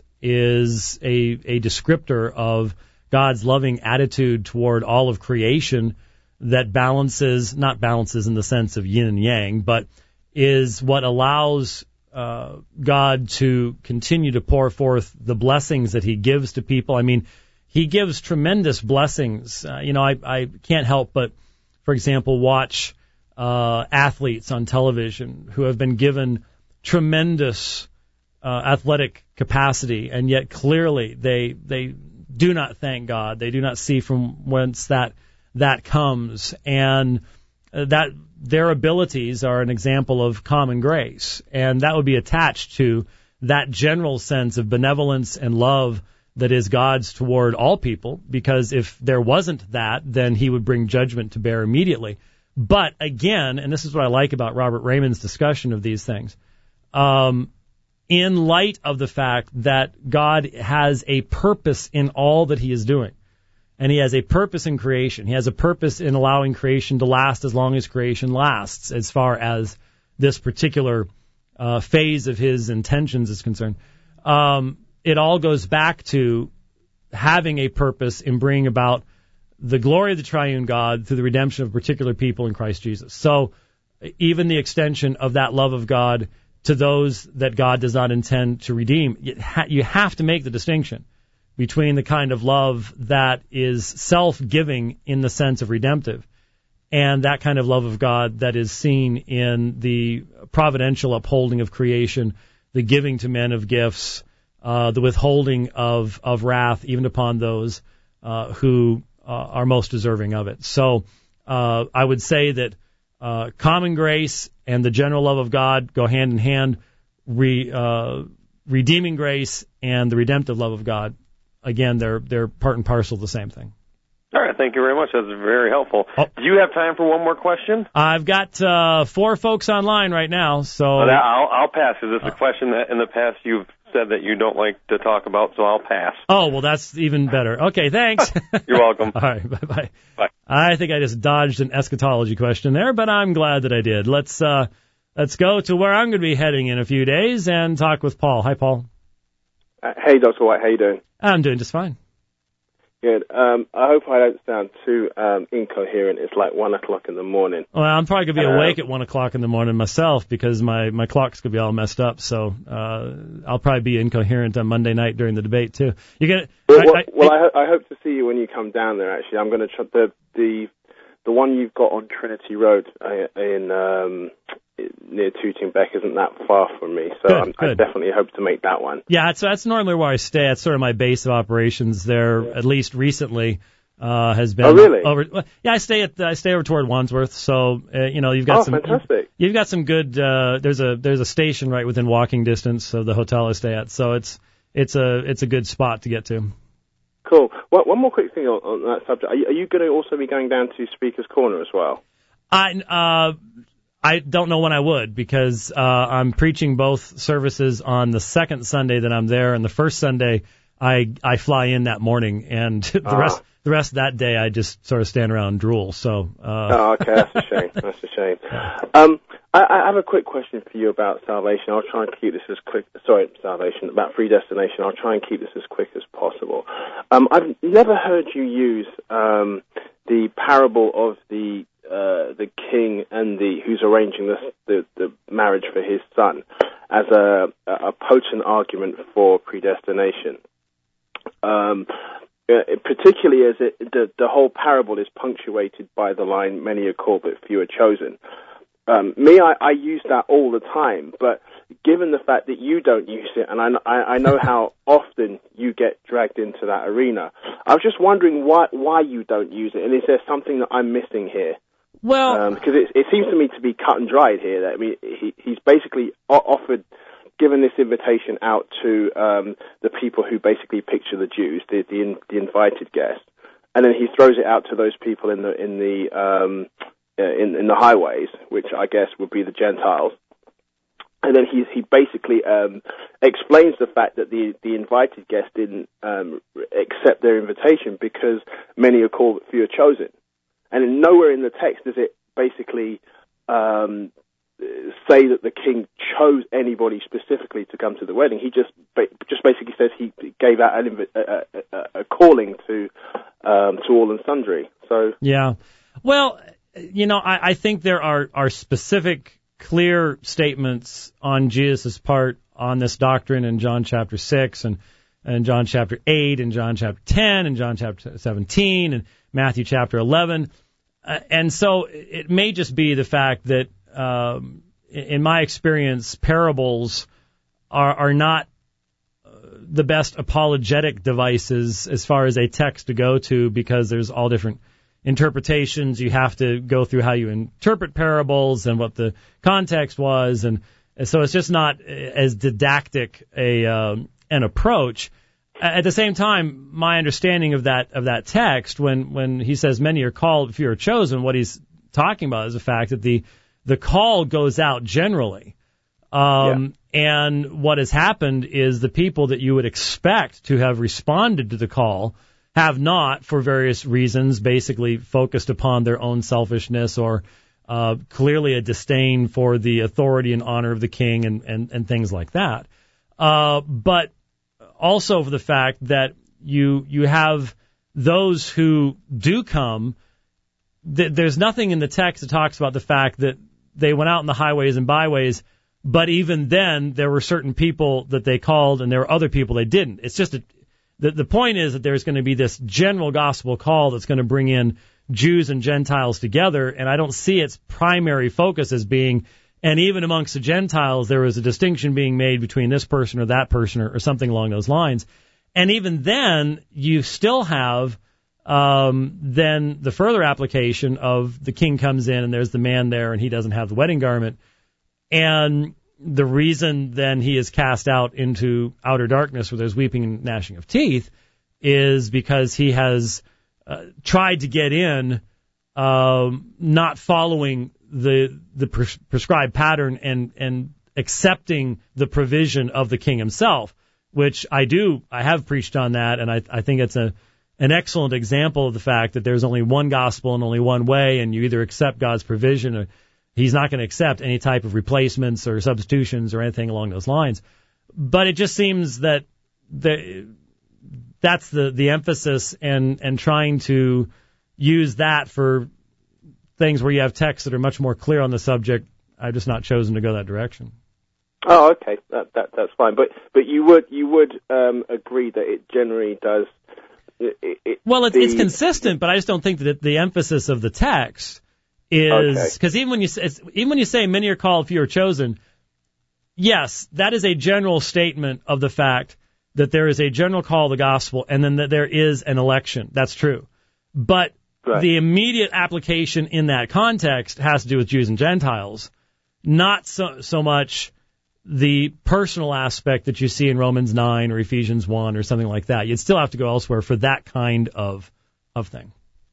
is a, a descriptor of God's loving attitude toward all of creation that balances, not balances in the sense of yin and yang, but is what allows uh, God to continue to pour forth the blessings that he gives to people. I mean, he gives tremendous blessings. Uh, you know, I, I can't help but, for example, watch uh, athletes on television who have been given tremendous uh, athletic capacity, and yet clearly they they do not thank God. They do not see from whence that that comes, and that their abilities are an example of common grace, and that would be attached to that general sense of benevolence and love that is God's toward all people, because if there wasn't that, then he would bring judgment to bear immediately. But again, and this is what I like about Robert Raymond's discussion of these things, um, in light of the fact that God has a purpose in all that he is doing, and he has a purpose in creation. He has a purpose in allowing creation to last as long as creation lasts, as far as this particular uh, phase of his intentions is concerned. Um, it all goes back to having a purpose in bringing about the glory of the triune God through the redemption of particular people in Christ Jesus. So even the extension of that love of God to those that God does not intend to redeem, you have to make the distinction between the kind of love that is self-giving in the sense of redemptive and that kind of love of God that is seen in the providential upholding of creation, the giving to men of gifts, uh, the withholding of, of wrath even upon those uh, who uh, are most deserving of it. So uh, I would say that uh, common grace and the general love of God go hand in hand. Re, uh, redeeming grace and the redemptive love of God, again, they're they're part and parcel of the same thing. All right, thank you very much. That's very helpful. Oh. Do you have time for one more question? I've got uh, four folks online right now, so well, that, I'll, I'll pass because it's a question that in the past you've said that you don't like to talk about, so I'll pass. Oh, well, that's even better. Okay, thanks. You're welcome. All right, bye-bye. Bye. I think I just dodged an eschatology question there, but I'm glad that I did. Let's uh, let's go to where I'm going to be heading in a few days and talk with Paul. Hi, Paul. Uh, hey, Doctor White, how you doing? I'm doing just fine. Good. Um, I hope I don't sound too um, incoherent. It's like one o'clock in the morning. Well, I'm probably going to be um, awake at one o'clock in the morning myself because my, my clock's going to be all messed up. So uh, I'll probably be incoherent on Monday night during the debate, too. You get it? Well, I, well, I, well I, ho- I hope to see you when you come down there, actually. I'm going to try the, the, the one you've got on Trinity Road uh, in um, near Tooting Bec isn't that far from me, so good, I'm, good. I definitely hope to make that one. Yeah, that's, that's normally where I stay. That's sort of my base of operations there, yeah. At least recently. Uh, has been oh really? Over, well, yeah, I stay at I stay over toward Wandsworth, so uh, you know you've got oh, some. fantastic. You've got some good. Uh, there's a there's a station right within walking distance of the hotel I stay at, so it's it's a it's a good spot to get to. Cool. Well, one more quick thing on, on that subject. Are you, are you going to also be going down to Speaker's Corner as well? I uh I don't know when I would because uh, I'm preaching both services on the second Sunday that I'm there, and the first Sunday I I fly in that morning, and the ah. rest. The rest of that day, I just sort of stand around and drool. So. Uh... Oh, okay, that's a shame. That's a shame. Um, I, I have a quick question for you about salvation. I'll try and keep this as quick. Sorry, salvation about predestination. I'll try and keep this as quick as possible. Um, I've never heard you use um, the parable of the uh, the king and the who's arranging this, the the marriage for his son as a a potent argument for predestination. Um. uh, particularly as it, the, the whole parable is punctuated by the line, many are called but few are chosen. Um, me, I, I use that all the time, but given the fact that you don't use it, and I, I, I know how often you get dragged into that arena, I was just wondering why why you don't use it, and is there something that I'm missing here? Well, because um, it, it seems to me to be cut and dried here. That, I mean, he, he's basically offered, given this invitation out to um, the people who basically picture the Jews, the the, in, the invited guests, and then he throws it out to those people in the in the um, in, in the highways, which I guess would be the Gentiles. And then he he basically um, explains the fact that the, the invited guests didn't um, accept their invitation because many are called but few are chosen. And nowhere in the text does it basically um, say that the king chose anybody specifically to come to the wedding. He just just basically says he gave out an invi- a, a, a calling to um, to all and sundry. So yeah, well, you know, I, I think there are, are specific, clear statements on Jesus' part on this doctrine in John chapter six and, and John chapter eight and John chapter ten and John chapter seventeen and Matthew chapter eleven. Uh, and so it may just be the fact that, um, in my experience, parables are, are not the best apologetic devices as far as a text to go to, because there's all different interpretations. You have to go through how you interpret parables and what the context was, and, and so it's just not as didactic a um, an approach. At the same time, my understanding of that of that text, when when he says many are called, few are chosen, what he's talking about is the fact that the the call goes out generally. Um, yeah. And what has happened is the people that you would expect to have responded to the call have not, for various reasons, basically focused upon their own selfishness or uh, clearly a disdain for the authority and honor of the king and, and, and things like that. Uh, but also for the fact that you you have those who do come. Th- there's nothing in the text that talks about the fact that they went out in the highways and byways, but even then there were certain people that they called and there were other people they didn't. It's just a The, the point is that there's going to be this general gospel call that's going to bring in Jews and Gentiles together, and I don't see its primary focus as being, and even amongst the Gentiles, there is a distinction being made between this person or that person or, or something along those lines. And even then, you still have um, then the further application of the king comes in and there's the man there and he doesn't have the wedding garment. And the reason then he is cast out into outer darkness where there's weeping and gnashing of teeth is because he has uh, tried to get in, um, not following the the pres- prescribed pattern and and accepting the provision of the king himself, which I do I have preached on that, and I I think it's a an excellent example of the fact that there's only one gospel and only one way, and you either accept God's provision or he's not going to accept any type of replacements or substitutions or anything along those lines. But it just seems that the, that's the, the emphasis, and, and trying to use that for things where you have texts that are much more clear on the subject. I've just not chosen to go that direction. Oh, okay, that, that that's fine. But but you would you would um, agree that it generally does. It, it, well, it's, the, it's consistent, but I just don't think that the emphasis of the text is, because okay. even when you say, even when you say many are called, few are chosen, yes, that is a general statement of the fact that there is a general call to the gospel, and then that there is an election. That's true, but right. the immediate application in that context has to do with Jews and Gentiles, not so so much the personal aspect that you see in Romans nine or Ephesians one or something like that. You'd still have to go elsewhere for that kind of of thing.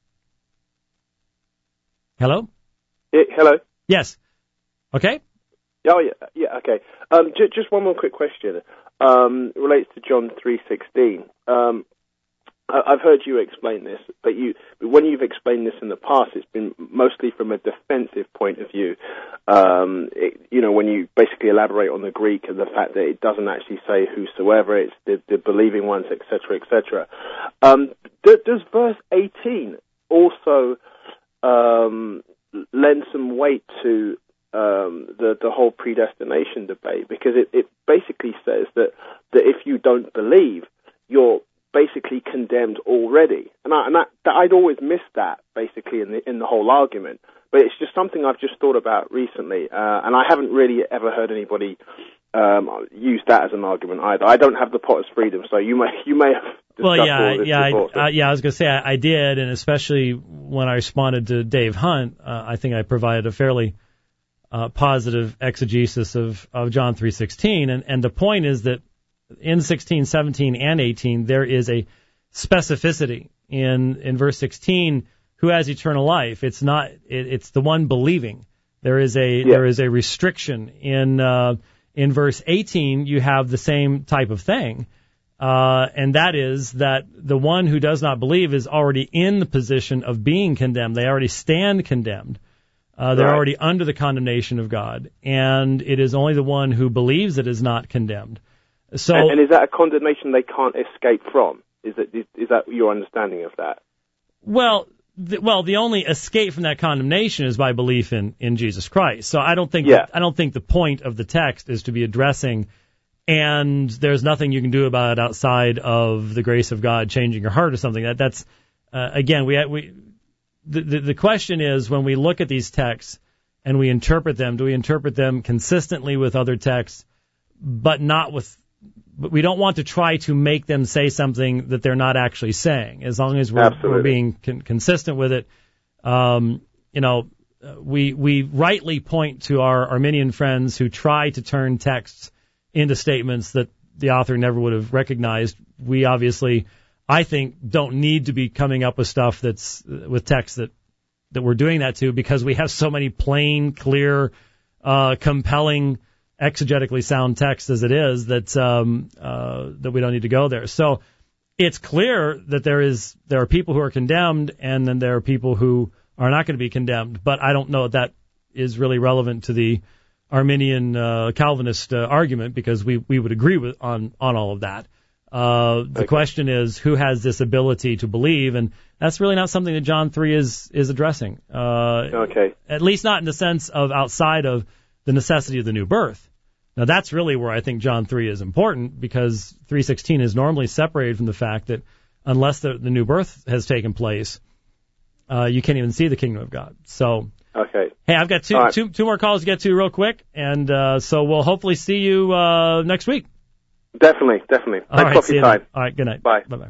Hello? Yeah, hello? Yes. Okay? Oh, yeah, yeah, okay. Um, j- just one more quick question. Um, relates to John three sixteen. Um, I- I've heard you explain this, but you, when you've explained this in the past, it's been mostly from a defensive point of view. Um, it, you know, when you basically elaborate on the Greek and the fact that it doesn't actually say whosoever, it's the, the believing ones, et cetera, et cetera. Um, d- does verse eighteen also Um, lend some weight to um, the the whole predestination debate, because it, it basically says that that if you don't believe, you're basically condemned already. And, I, and that, that I'd always missed that, basically, in the, in the whole argument. But it's just something I've just thought about recently, uh, and I haven't really ever heard anybody um, use that as an argument either. I don't have the Potter's Freedom, so you may you may have discussed well, yeah, all this yeah, before. So. I, uh, yeah. I was going to say I, I did, and especially when I responded to Dave Hunt, uh, I think I provided a fairly uh, positive exegesis of, of John three sixteen, and and the point is that in sixteen, seventeen, and eighteen there is a specificity in in verse sixteen. Who has eternal life? It's not. It, it's the one believing. There is a yeah. there is a restriction in uh, in verse eighteen. You have the same type of thing, uh, and that is that the one who does not believe is already in the position of being condemned. They already stand condemned. Uh, they're right. already under the condemnation of God, and it is only the one who believes that is not condemned. So, and, and is that a condemnation they can't escape from? Is that is, is that your understanding of that? Well. The, well, the only escape from that condemnation is by belief in, in Jesus Christ. So I don't think yeah. I don't think the point of the text is to be addressing, and there's nothing you can do about it outside of the grace of God changing your heart or something. That that's uh, again we we the, the the question is when we look at these texts and we interpret them, do we interpret them consistently with other texts, but not with But we don't want to try to make them say something that they're not actually saying. As long as we're, we're being con- consistent with it, um, you know, we we rightly point to our Arminian friends who try to turn texts into statements that the author never would have recognized. We obviously, I think, don't need to be coming up with stuff that's with texts that that we're doing that to, because we have so many plain, clear, uh, compelling, exegetically sound text as it is that um, uh, that we don't need to go there. So it's clear that there is there are people who are condemned, and then there are people who are not going to be condemned. But I don't know if that is really relevant to the Arminian uh, Calvinist uh, argument, because we, we would agree with on on all of that. Uh, the okay. question is, who has this ability to believe, and that's really not something that John three is is addressing. Uh, okay. At least not in the sense of outside of the necessity of the new birth. Now, that's really where I think John three is important, because three sixteen is normally separated from the fact that unless the, the new birth has taken place, uh, you can't even see the kingdom of God. So, okay. Hey, I've got two, right. two, two more calls to get to real quick, and uh, so we'll hopefully see you uh, next week. Definitely, definitely. All Thanks right, for your time. All right, good night. Bye. Bye-bye.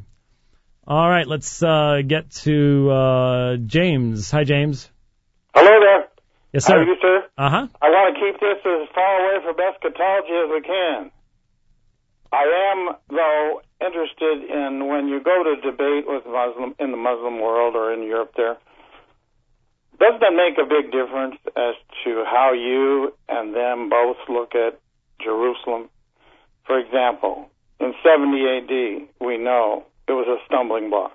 All right, let's uh, get to uh, James. Hi, James. Hello there. Yes, sir. How are you, sir? Uh-huh. I want to keep this as far away from eschatology as we can. I am, though, interested in when you go to debate with Muslim in the Muslim world or in Europe there, does that make a big difference as to how you and them both look at Jerusalem? For example, in seventy A D, we know it was a stumbling block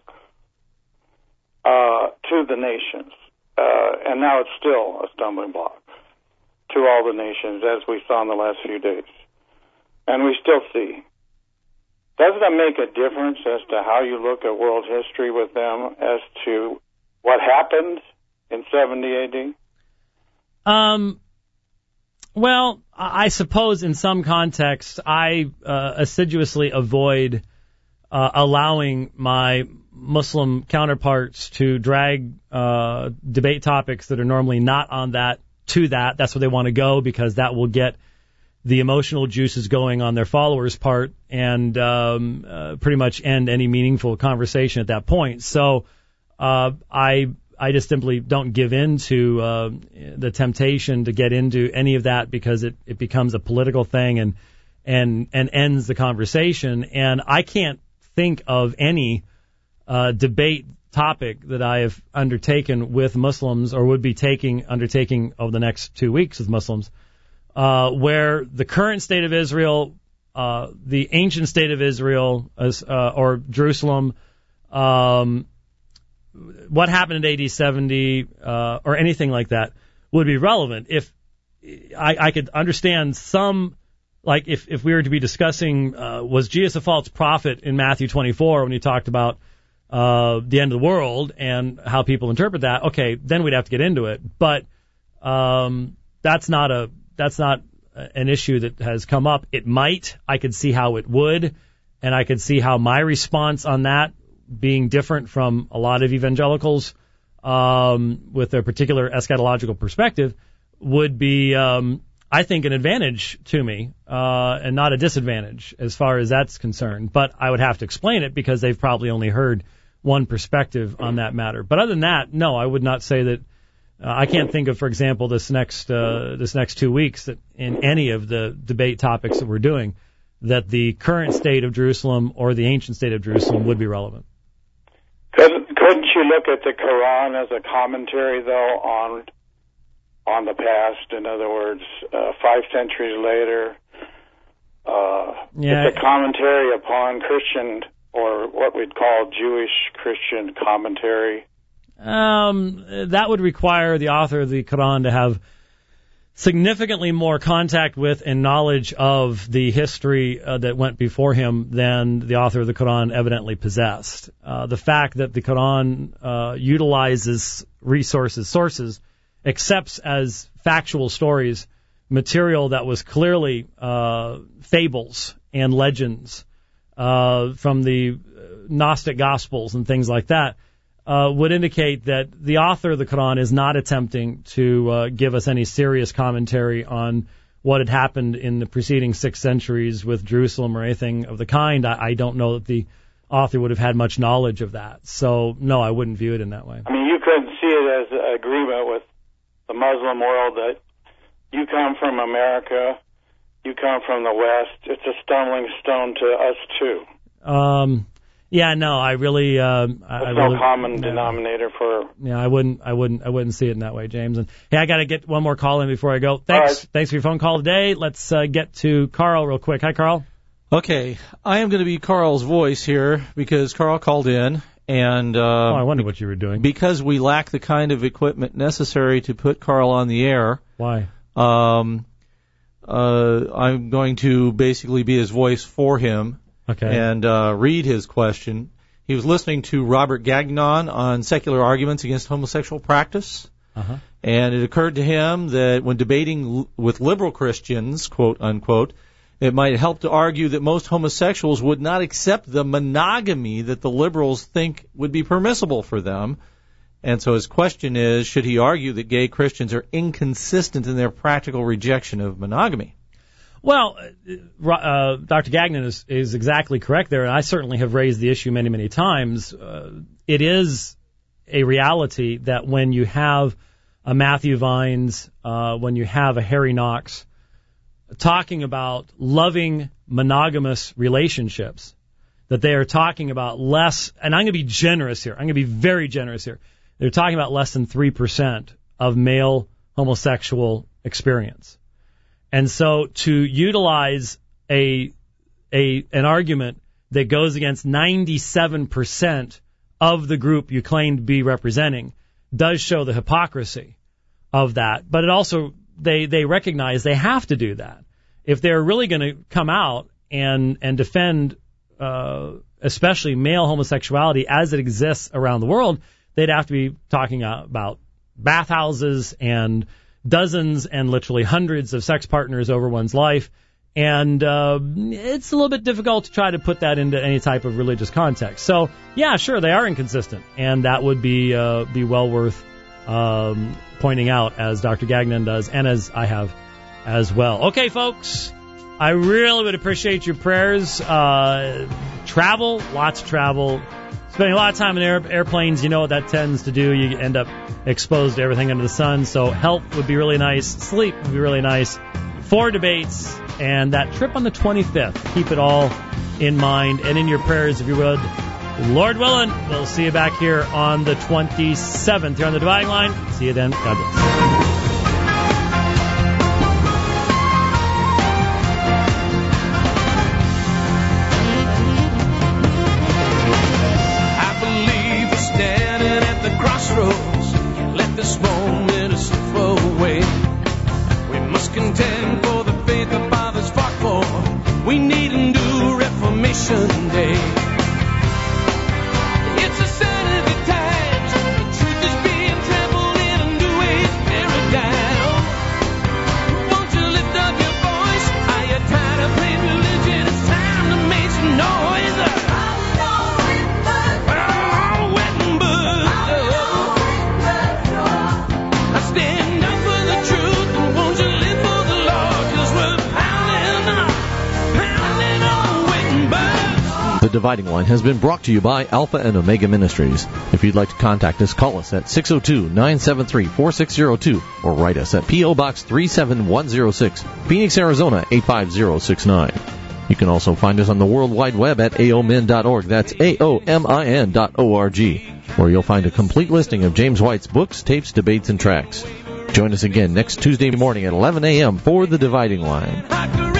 uh, to the nations. Uh, and now it's still a stumbling block to all the nations, as we saw in the last few days. And we still see. Doesn't that make a difference as to how you look at world history with them as to what happened in seventy A D? Um, well, I suppose in some contexts I uh, assiduously avoid uh, allowing my Muslim counterparts to drag uh, debate topics that are normally not on that to that. That's where they want to go, because that will get the emotional juices going on their followers' part and um, uh, pretty much end any meaningful conversation at that point. So uh, I I just simply don't give in to uh, the temptation to get into any of that, because it, it becomes a political thing and and and ends the conversation. And I can't think of any Uh, debate topic that I have undertaken with Muslims, or would be taking undertaking over the next two weeks with Muslims, uh, where the current state of Israel, uh, the ancient state of Israel, as, uh, or Jerusalem, um, what happened in A D seventy, uh, or anything like that would be relevant. If I, I could understand some, like if, if we were to be discussing, uh, was Jesus a false prophet in Matthew twenty-four when he talked about Uh, the end of the world and how people interpret that, okay, then we'd have to get into it. But um, that's not a that's not an issue that has come up. It might. I could see how it would, and I could see how my response on that being different from a lot of evangelicals um, with their particular eschatological perspective would be, um, I think, an advantage to me uh, and not a disadvantage as far as that's concerned. But I would have to explain it because they've probably only heard one perspective on that matter. But other than that, no, I would not say that. Uh, I can't think of, for example, this next uh, this next two weeks that in any of the debate topics that we're doing, that the current state of Jerusalem or the ancient state of Jerusalem would be relevant. Couldn't, couldn't you look at the Quran as a commentary, though, on on the past? In other words, uh, five centuries later, uh, yeah. it's a commentary upon Christian, or what we'd call Jewish Christian commentary. Um, that would require the author of the Quran to have significantly more contact with and knowledge of the history uh, that went before him than the author of the Quran evidently possessed. Uh, the fact that the Quran uh, utilizes resources, sources, accepts as factual stories material that was clearly uh, fables and legends uh, from the Gnostic Gospels and things like that, Uh, would indicate that the author of the Quran is not attempting to uh, give us any serious commentary on what had happened in the preceding six centuries with Jerusalem or anything of the kind. I, I don't know that the author would have had much knowledge of that. So, no, I wouldn't view it in that way. I mean, you couldn't see it as an agreement with the Muslim world that you come from America, you come from the West. It's a stumbling stone to us, too. Um... Yeah, no, I really. Uh, There's I no really, common yeah. denominator for. Yeah, I wouldn't, I wouldn't, I wouldn't see it in that way, James. And hey, I got to get one more call in before I go. Thanks, right. thanks for your phone call today. Let's uh, get to Carl real quick. Hi, Carl. Okay, I am going to be Carl's voice here because Carl called in, and uh, oh, I wonder what you were doing. Because we lack the kind of equipment necessary to put Carl on the air. Why? Um, uh, I'm going to basically be his voice for him. Okay. And uh, read his question. He was listening to Robert Gagnon on secular arguments against homosexual practice. Uh-huh. And it occurred to him that when debating l- with liberal Christians, quote unquote, it might help to argue that most homosexuals would not accept the monogamy that the liberals think would be permissible for them. And so his question is, should he argue that gay Christians are inconsistent in their practical rejection of monogamy? Well, uh, Doctor Gagnon is, is exactly correct there, and I certainly have raised the issue many, many times. Uh, it is a reality that when you have a Matthew Vines, uh, when you have a Harry Knox talking about loving monogamous relationships, that they are talking about less, and I'm going to be generous here, I'm going to be very generous here, they're talking about less than three percent of male homosexual experience. And so to utilize a a an argument that goes against ninety-seven percent of the group you claim to be representing does show the hypocrisy of that. But it also, they, they recognize they have to do that. If they're really going to come out and, and defend uh, especially male homosexuality as it exists around the world, they'd have to be talking about bathhouses and dozens and literally hundreds of sex partners over one's life. And uh, it's a little bit difficult to try to put that into any type of religious context. So, yeah, sure, they are inconsistent. And that would be uh, be well worth um, pointing out, as Doctor Gagnon does, and as I have as well. Okay, folks, I really would appreciate your prayers. Uh, travel, lots of travel. Spending a lot of time in air, airplanes, you know what that tends to do. You end up exposed to everything under the sun. So help would be really nice. Sleep would be really nice. Four debates and that trip on the twenty-fifth. Keep it all in mind and in your prayers, if you would. Lord willing, we'll see you back here on the twenty-seventh here on the Dividing Line. See you then. God bless. Crossroads, let this moment slip away. We must contend for the faith the fathers fought for. We need a new Reformation Day. It's a sign of the times. The truth is being trampled in a new age paradigm. Won't you lift up your voice? Are you tired of playing religion? It's time to make some noise. Dividing Line has been brought to you by Alpha and Omega Ministries. If you'd like to contact us, call us at six oh two, nine seven three, four six oh two or write us at P O. Box three seven one oh six, Phoenix, Arizona eight five zero six nine. You can also find us on the World Wide Web at A O M I N dot org. That's A O M I N dot O R G, where you'll find a complete listing of James White's books, tapes, debates, and tracts. Join us again next Tuesday morning at eleven a.m. for The Dividing Line.